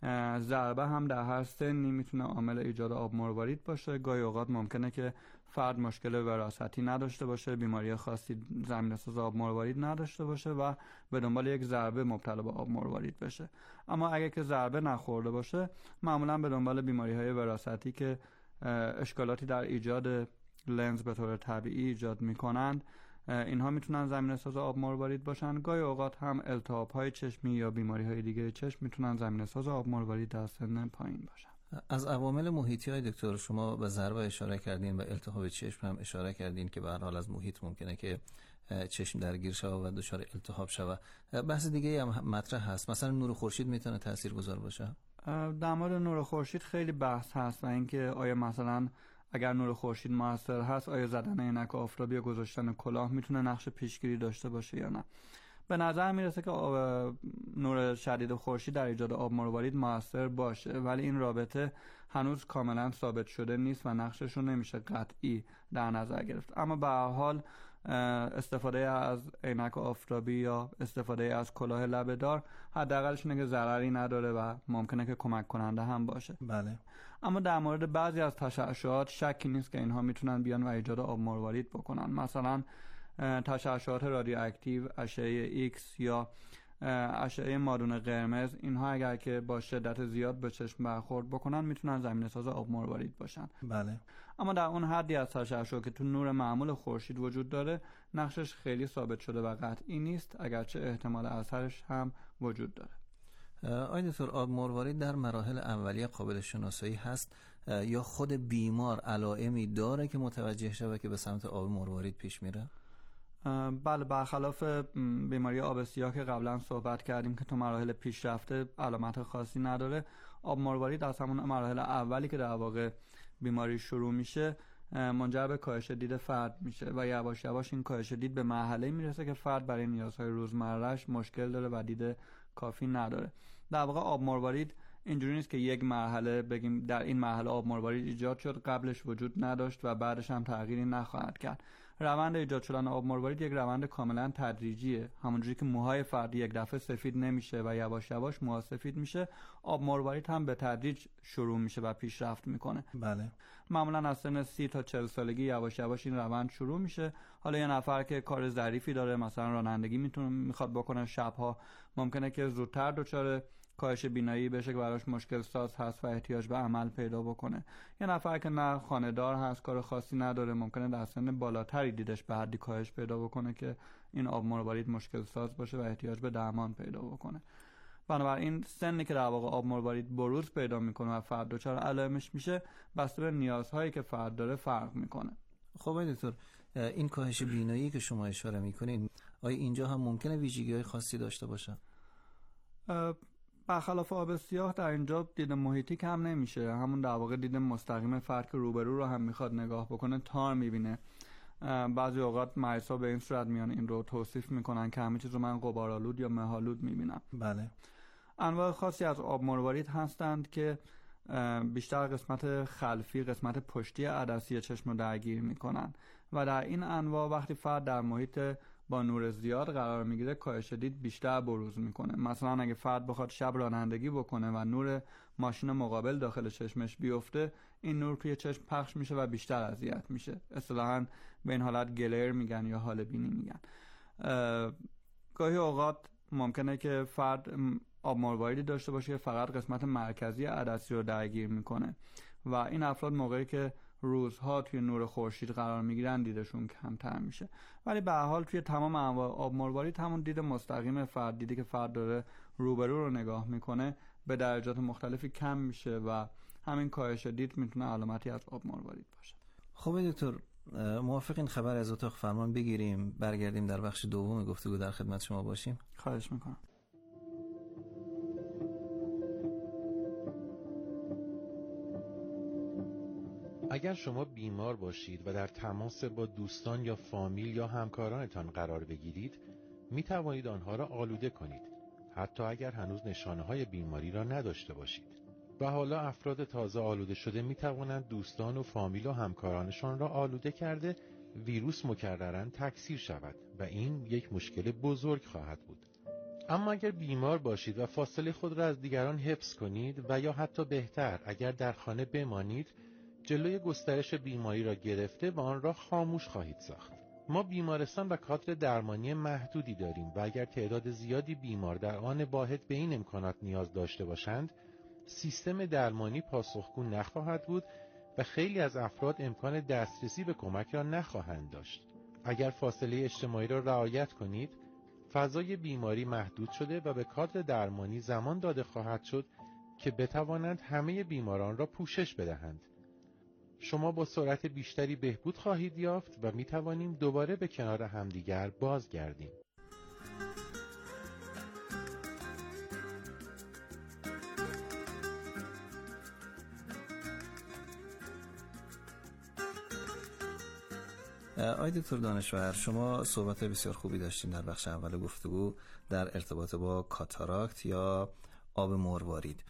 ضربه هم در هر سنی میتونه عامل ایجاد آب مروارید باشه. گاهی اوقات ممکنه که فرد مشکل وراثتی نداشته باشه، بیماری خاصی زمینه ساز آب مروارید نداشته باشه و به دنبال یک ضربه مبتلا به آب مروارید بشه. اما اگه که ضربه نخورده باشه معمولا به دنبال بیماری های وراثتی که اشکالاتی در ایجاد لنز به طور طبیعی ایجاد میکنند، اینها میتونن زمینه ساز آب مروارید باشن. گاهی اوقات هم التهاب های چشمی یا بیماری های دیگه چشم میتونن زمینه ساز آب مروارید در سن پایین باشن. از عوامل محیطی های دکتر شما به ضربه اشاره کردین و التهاب چشم هم اشاره کردین که به هر حال از محیط ممکنه که چشم درگیر شود و دچار التهاب شود. بحث دیگه هم مطرح هست، مثلا نور خورشید میتونه تاثیرگذار باشه؟ در مورد نور خورشید خیلی بحث هست و اینکه آیا مثلا اگر نور خورشید موثر هست آیا زدن عینک آفتابی یا گذاشتن کلاه میتونه نقش پیشگیری داشته باشه یا نه. به نظر میرسه که نور شدید خورشید در ایجاد آب مروارید موثر باشه، ولی این رابطه هنوز کاملا ثابت شده نیست و نقشش رو نمیشه قطعی در نظر گرفت. اما به هر حال استفاده از عینک آفتابی یا استفاده از کلاه لبه‌دار حداقلش اینه که ضرری نداره و ممکنه که کمک کننده هم باشه. بله. اما در مورد بعضی از تشعشعات شکی نیست که اینها میتونن بیان و ایجاد آب مروارید بکنن. مثلا تشعشعات رادیواکتیو، اشعه ایکس یا اشعه مادون قرمز، اینها اگر که با شدت زیاد به چشم برخورد بکنن میتونن زمینه ساز آب مروارید باشن. بله. اما در اون حدی از تشعشع که تو نور معمول خورشید وجود داره نقشش خیلی ثابت شده و قطعی نیست، اگرچه احتمال اثرش هم وجود داره. آیا دکتر آب مروارید در مراحل اولیه قابل شناسایی هست یا خود بیمار علائمی داره که متوجه شود که به سمت آب مروارید پیش میره؟ بله، برخلاف بیماری آب سیاه که قبلا صحبت کردیم که تو مراحل پیشرفته علامت خاصی نداره، آب مروارید از همون مراحل اولی که در واقع بیماری شروع میشه منجر به کاهش دید فرد میشه و یواش یواش این کاهش دید به مرحله میرسه که فرد برای نیازهای روزمرهش مشکل داره و دید کافی نداره. در واقع آب مروارید اینجوری نیست که یک مرحله بگیم در این مرحله آب مروارید ایجاد شد، قبلش وجود نداشت و بعدش هم تغییری نخواهد کرد. روند ایجاد شدن آب مروارید یک روند کاملا تدریجیه. همونجوری که موهای فردی یک دفعه سفید نمیشه و یواش یواش موها سفید میشه، آب مروارید هم به تدریج شروع میشه و پیشرفت میکنه. بله. معمولا از سن سی تا چهل سالگی یواش یواش این روند شروع میشه. حالا یه نفر که کار ظریفی داره، مثلا رانندگی میتونه میخواد بکنه شبها، ممکنه که زودتر دچار کاهش بینایی بشه که براش مشکل ساز هست و احتیاج به عمل پیدا بکنه. یه نفر که نه خانه‌دار هست، کار خاصی نداره، ممکنه در سن بالاتری دیدش به حدی کاهش پیدا بکنه که این آب مروارید مشکل ساز باشه و احتیاج به درمان پیدا بکنه. بنابراین سنی که در واقع آب مروارید بروز پیدا میکنه و فرد دچار علائمش میشه بسته به نیازهایی که فرد داره فرق میکنه. خب دکتر، این کاهش بینایی که شما اشاره میکنین آیا اینجا هم ممکنه ویژگی‌های خاصی داشته باشه؟ برخلاف آب سیاه در اینجا دید محیطی کم نمیشه، همون در واقع دید مستقیم فرد که روبرو رو هم میخواد نگاه بکنه تار میبینه. بعضی اوقات مریضا به این صورت میان این رو توصیف میکنن که همه چیز رو من غبارآلود یا مه‌آلود میبینم. بله. انواع خاصی از آب مروارید هستند که بیشتر قسمت خلفی، قسمت پشتی عدسی چشم رو درگیر میکنن و در این انواع وقتی فرد در محیط با نور زیاد قرار میگیره کاهش دید بیشتر بروز میکنه. مثلا اگه فرد بخواد شب رانندگی بکنه و نور ماشین مقابل داخل چشمش بیفته، این نور توی چشم پخش میشه و بیشتر اذیت میشه. اصطلاحاً به این حالت گلر میگن یا حال بینی میگن. گاهی اوقات ممکنه که فرد آب مرواریدی داشته باشه فقط قسمت مرکزی عدسی رو درگیر میکنه و این افراد موقعی که روزها توی نور خورشید قرار میگیرن دیدشون کمتر میشه. ولی به هر حال توی تمام انواع آب مروارید همون دید مستقیم فرد، دیدی که فرد داره روبرو رو نگاه میکنه، به درجات مختلفی کم میشه و همین کاهش دید میتونه علامتی از آب مروارید باشه. خب دکتر، موافقین خبر از اتاق فرمان بگیریم، برگردیم در بخش دوم گفتگو در خدمت شما باشیم؟ خواهش میکنم. اگر شما بیمار باشید و در تماس با دوستان یا فامیل یا همکارانتان قرار بگیرید، می توانید آنها را آلوده کنید، حتی اگر هنوز نشانه‌های بیماری را نداشته باشید. و حالا افراد تازه آلوده شده می توانند دوستان و فامیل و همکارانشان را آلوده کرده ویروس مکرراً تکثیر شود و این یک مشکل بزرگ خواهد بود. اما اگر بیمار باشید و فاصله خود را از دیگران حفظ کنید و یا حتی بهتر اگر در خانه بمانید، جلوی گسترش بیماری را گرفته و آن را خاموش خواهید ساخت. ما بیمارستان و کادر درمانی محدودی داریم و اگر تعداد زیادی بیمار در آن واحد به این امکانات نیاز داشته باشند، سیستم درمانی پاسخگو نخواهد بود و خیلی از افراد امکان دسترسی به کمک را نخواهند داشت. اگر فاصله اجتماعی را رعایت کنید، فضای بیماری محدود شده و به کادر درمانی زمان داده خواهد شد که بتوانند همه بیماران را پوشش بدهند. شما با سرعت بیشتری بهبود خواهید یافت و می توانیم دوباره به کنار همدیگر بازگردیم. آقای دکتر دانشور، شما صحبت بسیار خوبی داشتین در بخش اول گفتگو در ارتباط با کاتاراکت یا آب مروارید.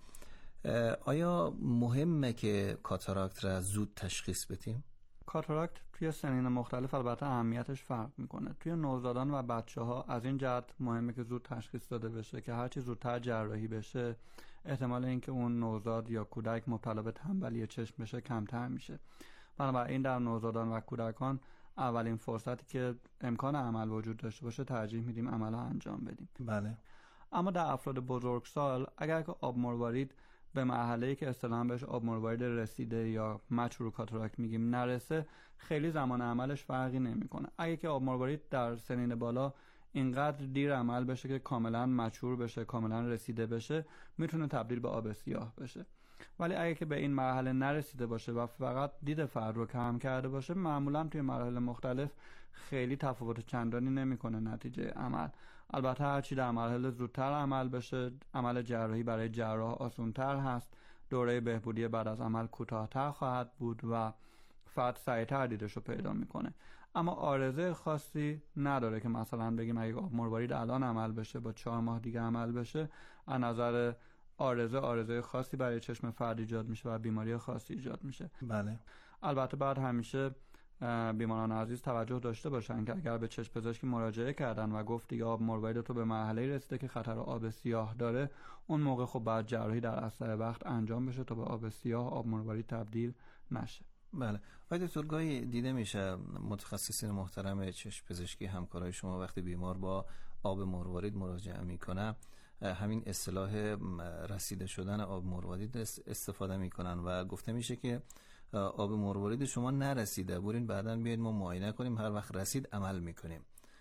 آیا مهمه که کاتاراکت را زود تشخیص بدیم؟ کاتاراکت توی سنین مختلف البته اهمیتش فرق میکنه. توی نوزادان و بچه ها از این جهت مهمه که زود تشخیص داده بشه که هرچی زودتر جراحی بشه احتمال اینکه اون نوزاد یا کودک مبتلا به تنبلی چشم بشه کمتر میشه. بنابراین در نوزادان و کودکان اولین فرصتی که امکان عمل وجود داشته باشه ترجیح میدیم عمل انجام بدیم. بله. اما در افراد بزرگسال اگر که آب مروارید به مرحله‌ای که اصطلاحاً بهش آب مروارید رسیده یا مچور کاتاراکت میگیم نرسه، خیلی زمان عملش فرقی نمیکنه. اگه که آب مروارید در سنین بالا اینقدر دیر عمل بشه که کاملا مچور بشه، کاملا رسیده بشه، میتونه تبدیل به آب سیاه بشه. ولی اگه که به این مرحله نرسیده باشه و فقط دید فرد رو کم کرده باشه، معمولا توی مراحل مختلف خیلی تفاوت چندانی نمیکنه نتیجه عمل. البته هرچی در مراحل زودتر عمل بشه، عمل جراحی برای جراح آسان‌تر هست، دوره بهبودی بعد از عمل کوتاه‌تر خواهد بود و فرد سریع‌تر دیدش رو پیدا میکنه. اما عارضه خاصی نداره که مثلا بگیم اگه آب مروارید الان عمل بشه با چهار ماه دیگه عمل بشه، از نظر عارضه عارضه خاصی برای چشم فرد ایجاد میشه و بیماری خاصی ایجاد میشه. بله. البته بعد همیشه بیماران عزیز توجه داشته باشن که اگر به چشم پزشکی مراجعه کردن و گفت دیگه آب مروارید تو به مرحله رسیده که خطر آب سیاه داره، اون موقع خب بعد جراحی در اسرع وقت انجام بشه تا به آب سیاه آب مروارید تبدیل نشه. بله. آقای دکتر، گاهی دیده میشه متخصصین محترم چشم پزشکی همکارای شما وقتی بیمار با آب مروارید مراجعه میکنه همین اصطلاح رسیده شدن آب مروارید استفاده میکنن و گفته میشه که آب مروارید شما نرسیده، برین بعداً بیاید ما معاینه کنیم، هر وقت رسید عمل میکنیم.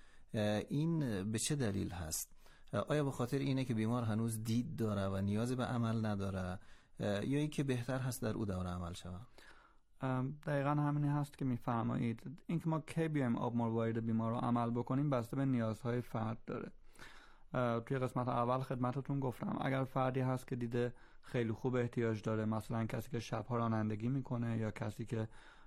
این به چه دلیل هست؟ آیا به خاطر اینه که بیمار هنوز دید داره و نیاز به عمل نداره یا اینکه بهتر هست در او دوره عمل شود؟ دقیقاً همینی هست که میفرمایید. اینکه ما کی بیایم آب مروارید بیمار رو عمل بکنیم بسته به نیازهای فرد داره. توی قسمت اول خدمتتون گفتم اگر فردی هست که دیده خیلی خوب احتیاج داره، مثلا کسی که شبها رانندگی میکنه یا کسی که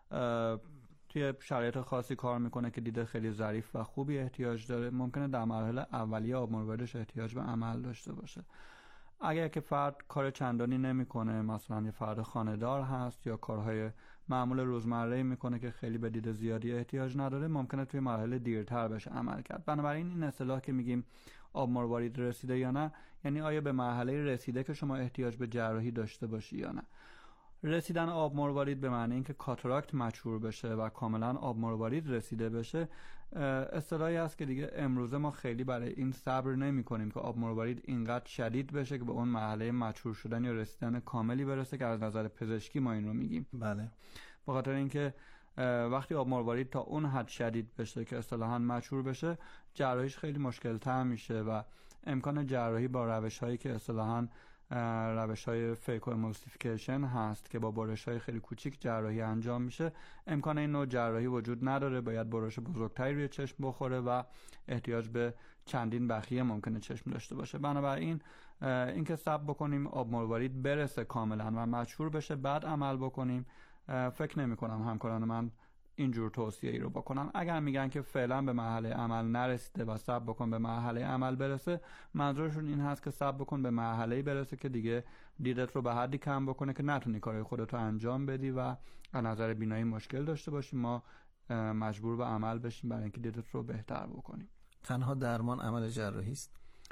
توی شرایط خاصی کار میکنه که دیده خیلی ظریف و خوبی احتیاج داره، ممکنه در مراحل اولیه آب مرواریدش احتیاج به عمل داشته باشه. اگر که فرد کار چندانی نمیکنه، مثلا یه فرد خانه‌دار هست یا کارهای معمول روزمره میکنه که خیلی به دید زیادی احتیاج نداره، ممکنه توی مراحل دیرتر بشه عمل کرد. بنابراین این اصطلاح که میگیم آب مروارید رسیده یا نه، یعنی آیا به مرحله رسیده که شما احتیاج به جراحی داشته باشی یا نه. رسیدن آب مروارید به معنی اینکه کاتاراکت مچور بشه و کاملا آب مروارید رسیده بشه، اصطلاحی است که دیگه امروزه ما خیلی برای این صبر نمی کنیم که آب مروارید اینقدر شدید بشه که به اون مرحله مچور شدن یا رسیدن کاملی برسه که از نظر پزشکی ما این رو میگیم. بله. به خاطر اینکه وقتی آب مروارید تا اون حد شدید بشه که اصطلاحاً مچور بشه، جراحیش خیلی مشکل تر میشه و امکان جراحی با روش هایی که اصطلاحاً روش های فیکو امولسیفیکیشن هست که با برش های خیلی کوچیک جراحی انجام میشه، امکان این نوع جراحی وجود نداره. باید برش بزرگتری روی چشم بخوره و احتیاج به چندین بخیه ممکنه چشم داشته باشه. بنابراین اینکه صبر بکنیم آب مروارید برسه کاملا و مچور بشه بعد عمل بکنیم، فکر نمی کنم همکاران من اینجور توصیه ای رو بکنن. اگر میگن که فعلا به مرحله عمل نرسیده و صبر بکن به مرحله عمل برسه، منظورشون این هست که صبر بکن به مرحله‌ای برسه که دیگه دیدت رو به حدی کم بکنه که نتونی کارهای خودت رو انجام بدی و از نظر بینایی مشکل داشته باشی، ما مجبور به عمل بشیم برای اینکه دیدت رو بهتر بکنیم. تنها درمان عمل جراحی است؟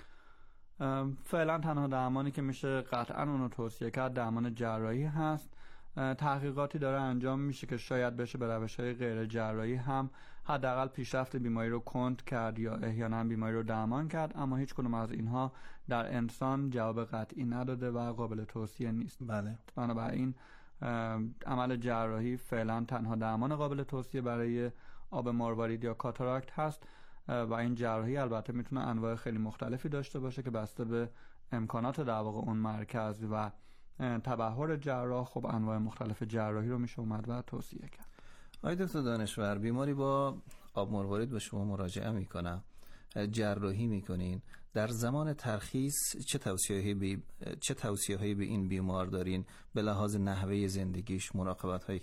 فعلا تنها درمانی که میشه قطعا اونو توصیه کرد درمان جراحی هست. تحقیقاتی داره انجام میشه که شاید بشه به روش‌های غیر جراحی هم حداقل پیشرفت بیماری رو کند کرد یا احیانا بیماری رو درمان کرد، اما هیچ کدوم از اینها در انسان جواب قطعی نداده و قابل توصیه نیست. بله. بنابراین عمل جراحی فعلا تنها درمان قابل توصیه برای آب مروارید یا کاتاراکت هست و این جراحی البته میتونه انواع خیلی مختلفی داشته باشه که بسته به امکانات در واقع اون مرکز و تبحر جراح، خب انواع مختلف جراحی رو میشه اومد و توصیه کرد. آقای دکتر دانشور، بیماری با آب مروارید به شما مراجعه میکنه، جراحی میکنین، در زمان ترخیص چه توصیه‌هایی به چه توصیه‌هایی به این بیمار دارین به لحاظ نحوه زندگیش، مراقبت‌هایی